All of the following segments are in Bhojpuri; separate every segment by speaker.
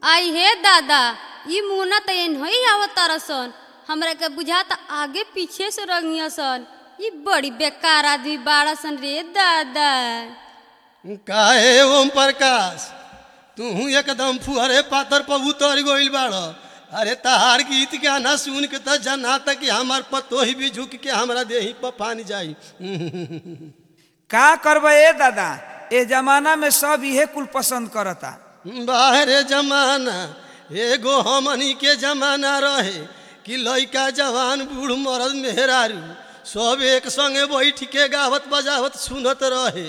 Speaker 1: आई हे दादा ई मुना त एनही आवत तरसन। हमरा के बुझाता आगे पीछे से रंगिया सन। ई बड़ी बेकार आदमी बाड़ा सन रे दादा।
Speaker 2: काहे ओम प्रकाश तू एकदम फुहरे पातर पर उतर गइल बाड़। अरे तहार गीत गाना सुन के तो जनाता कि हमार पतोही भी झुक के हमरा देही पर पानी जाई।
Speaker 3: का करबे ए दादा, ए जमाना में सब इहे कुल पसंद करता।
Speaker 2: बाहरे जमाना एगो हमनी के जमाना रहे कि लइका जवान बूढ़ मर्द मेहरारू सब एक संगे बैठ के गावत बजावत सुनत रहे।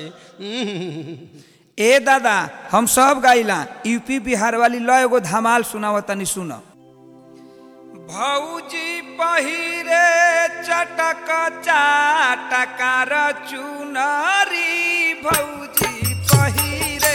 Speaker 3: ए दादा हम सब गाइला, यूपी बिहार वाली ल एगो धमाल सुनावतनी सुन। भौजी पहिरे चटक चाटकार चुनरी, भौजी पहिरे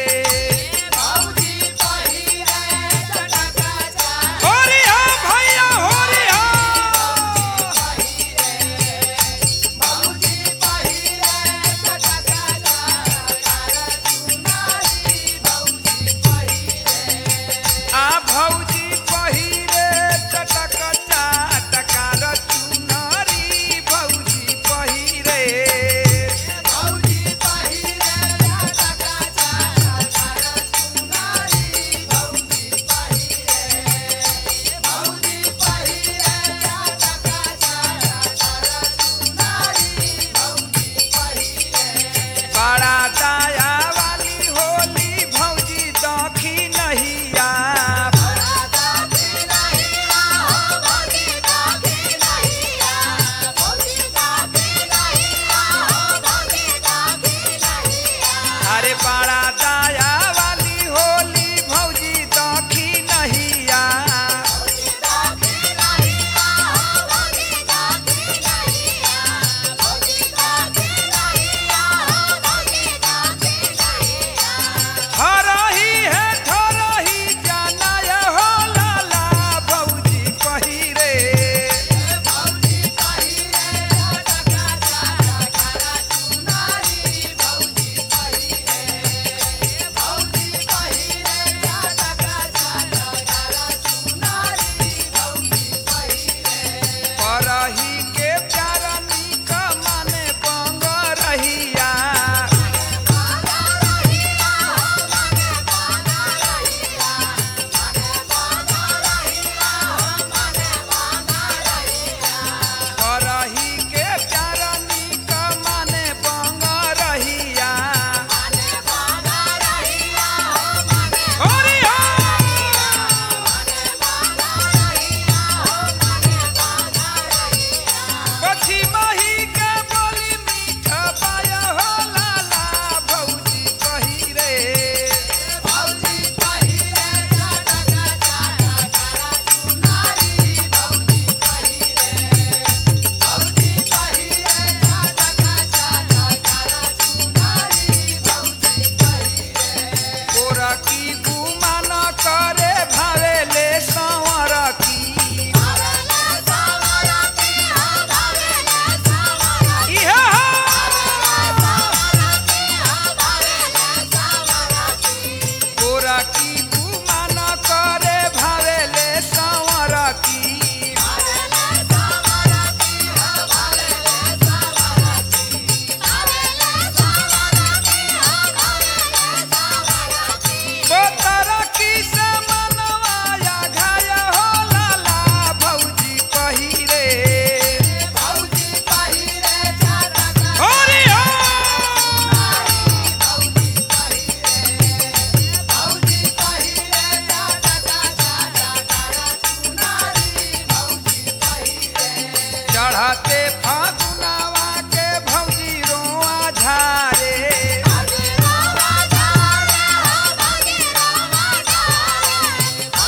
Speaker 3: चढ़ते फागुनवा के भौजी रोआ झारे।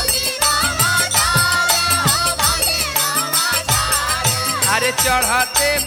Speaker 3: अरे चढ़ते